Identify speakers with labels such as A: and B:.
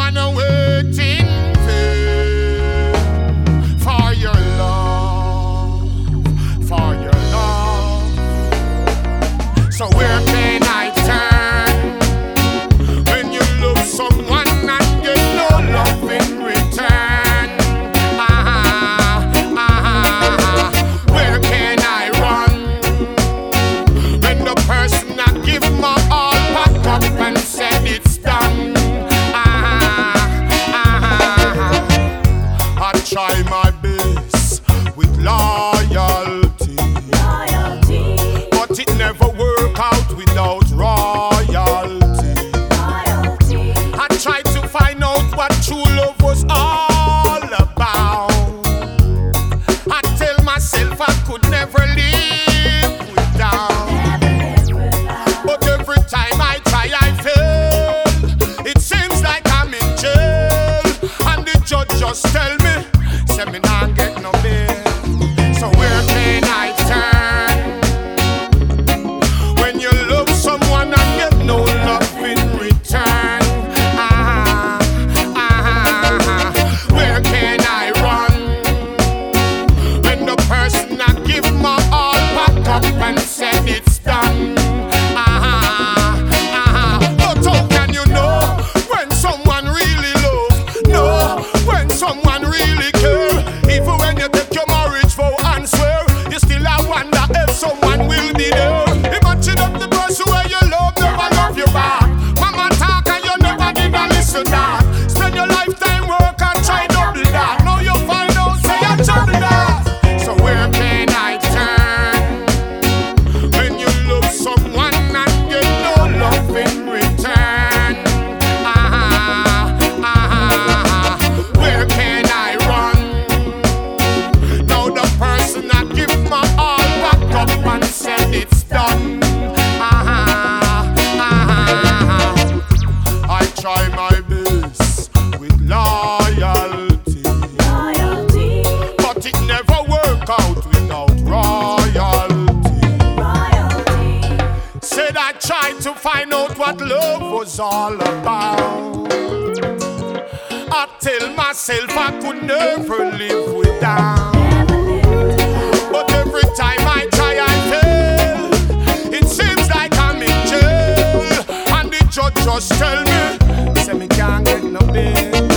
A: wanna wait in vain for your love, for your love. So where can I turn when you love someone and get no love in return? Where can I run when the person I give my all pack up and said it's done? I try my best with loyalty, but it never work out without royalty. I tried to find out what true love was all about. I tell myself I could never live without, but every time I try I fail. It seems like I'm in jail, and the judge just tell me, say me nah get no bail. So where can I turn when you love someone and get no love in return? Where can I run when the person I give my all pack up and said it's done? But how can you know when someone really love? No, when someone really care. Even when you take your marriage vow and swear, you still I wonder if someone will be there. Imagine if the person where you love never love you back. Mama talk and you never did a listen that. Spend your lifetime work and try double that. Now you find out say you trouble that. So where can I turn when you love someone and get no love in return? Where can I run? Now the person I give my all back up and said it's done. I try my best with loyalty, but it never work out without royalty. Said I tried to find out what love was all about. I tell myself I could never live without, but every time I try I fail. It seems like I'm in jail, and the judge just tell me, say me can't get no bail.